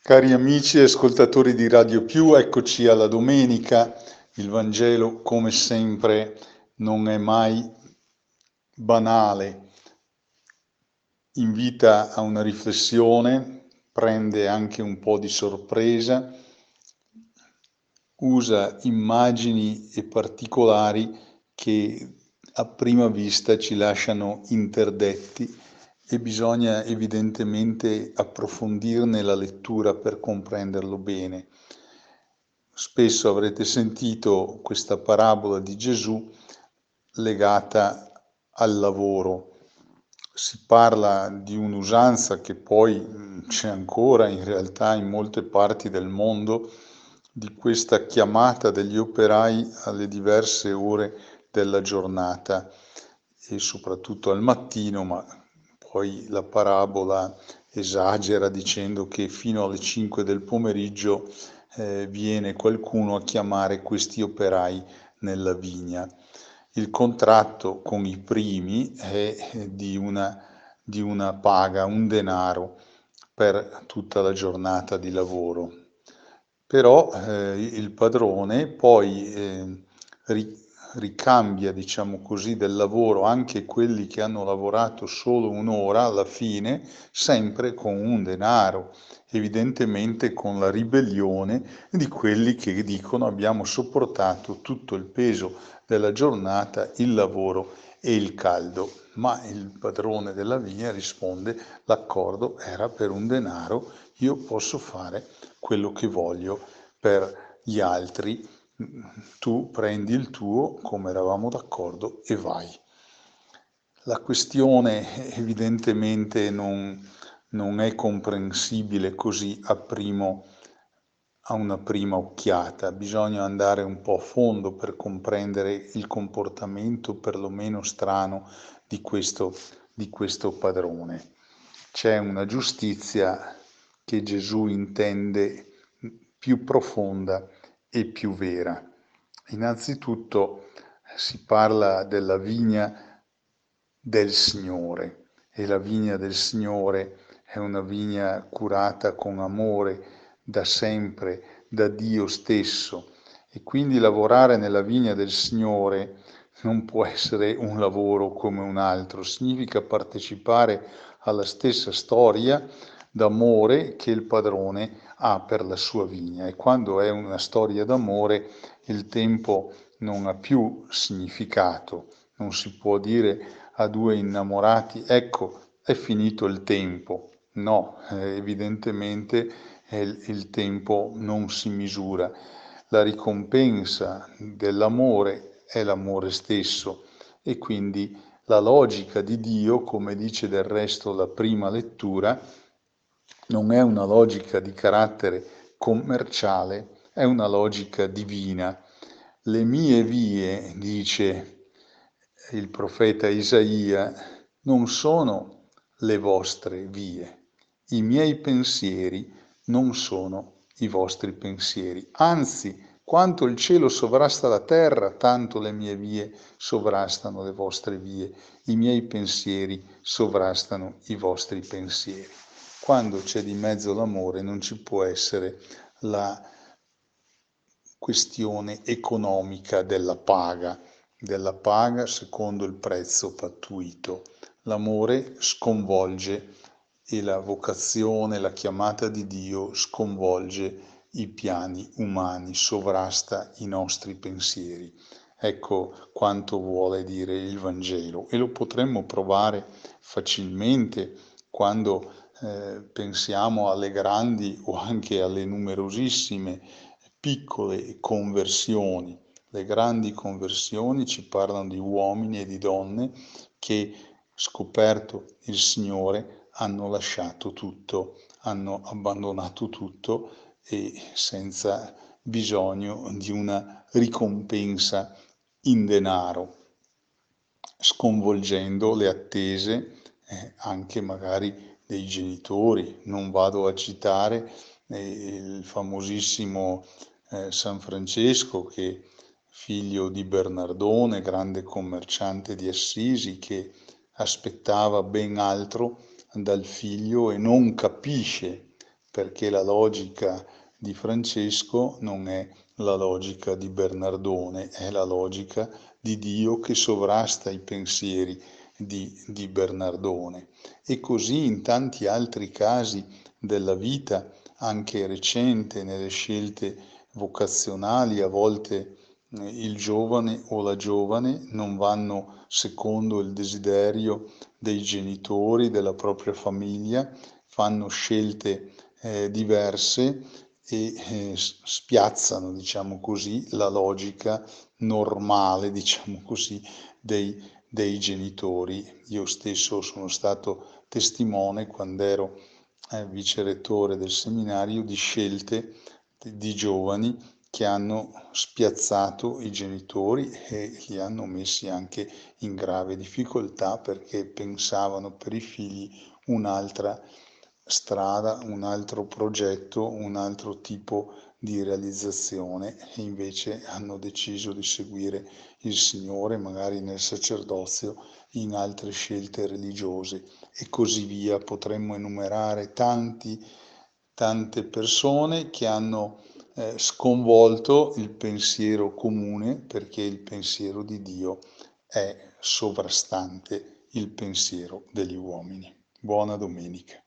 Cari amici e ascoltatori di Radio Più, eccoci alla domenica. Il Vangelo, come sempre, non è mai banale. Invita a una riflessione, prende anche un po' di sorpresa, usa immagini e particolari che a prima vista ci lasciano interdetti e bisogna evidentemente approfondirne la lettura per comprenderlo bene. Spesso avrete sentito questa parabola di Gesù legata al lavoro. Si parla di un'usanza che poi c'è ancora in realtà in molte parti del mondo, di questa chiamata degli operai alle diverse ore della giornata e soprattutto al mattino, ma poi la parabola esagera dicendo che fino alle 5 del pomeriggio viene qualcuno a chiamare questi operai nella vigna. Il contratto con i primi è di una paga, un denaro per tutta la giornata di lavoro. Però il padrone poi ricambia, diciamo così, del lavoro anche quelli che hanno lavorato solo un'ora alla fine, sempre con un denaro, evidentemente con la ribellione di quelli che dicono abbiamo sopportato tutto il peso della giornata, il lavoro e il caldo. Ma il padrone della vigna risponde: l'accordo era per un denaro, io posso fare quello che voglio per gli altri, tu prendi il tuo come eravamo d'accordo e vai. La questione evidentemente non è comprensibile così a una prima occhiata, bisogna andare un po' a fondo per comprendere il comportamento perlomeno strano di questo padrone. C'è una giustizia che Gesù intende più profonda e più vera. Innanzitutto si parla della vigna del Signore e la vigna del Signore è una vigna curata con amore da sempre, da Dio stesso, e quindi lavorare nella vigna del Signore non può essere un lavoro come un altro, significa partecipare alla stessa storia d'amore che il padrone ha per la sua vigna, e quando è una storia d'amore il tempo non ha più significato, non si può dire a due innamorati ecco è finito il tempo, no, evidentemente il tempo non si misura. La ricompensa dell'amore è l'amore stesso e quindi la logica di Dio, come dice del resto la prima lettura, non è una logica di carattere commerciale, è una logica divina. Le mie vie, dice il profeta Isaia, non sono le vostre vie, i miei pensieri non sono i vostri pensieri, anzi, quanto il cielo sovrasta la terra, tanto le mie vie sovrastano le vostre vie, i miei pensieri sovrastano i vostri pensieri. Quando c'è di mezzo l'amore non ci può essere la questione economica della paga secondo il prezzo pattuito. L'amore sconvolge e la vocazione, la chiamata di Dio sconvolge i piani umani, sovrasta i nostri pensieri. Ecco quanto vuole dire il Vangelo e lo potremmo provare facilmente quando pensiamo alle grandi o anche alle numerosissime piccole conversioni. Le grandi conversioni ci parlano di uomini e di donne che, scoperto il Signore, hanno lasciato tutto, hanno abbandonato tutto e senza bisogno di una ricompensa in denaro, sconvolgendo le attese anche magari dei genitori. Non vado a citare il famosissimo San Francesco, che figlio di Bernardone, grande commerciante di Assisi, che aspettava ben altro dal figlio e non capisce perché la logica di Francesco non è la logica di Bernardone, è la logica di Dio che sovrasta i pensieri di Bernardone. E così in tanti altri casi della vita, anche recente, nelle scelte vocazionali, a volte il giovane o la giovane non vanno secondo il desiderio dei genitori, della propria famiglia, fanno scelte diverse e spiazzano, diciamo così, la logica normale, diciamo così, dei genitori. Io stesso sono stato testimone quando ero vicerettore del seminario di scelte di giovani che hanno spiazzato i genitori e li hanno messi anche in grave difficoltà perché pensavano per i figli un'altra strada, un altro progetto, un altro tipo di realizzazione e invece hanno deciso di seguire il Signore, magari nel sacerdozio, in altre scelte religiose e così via. Potremmo enumerare tante persone che hanno sconvolto il pensiero comune perché il pensiero di Dio è sovrastante il pensiero degli uomini. Buona domenica.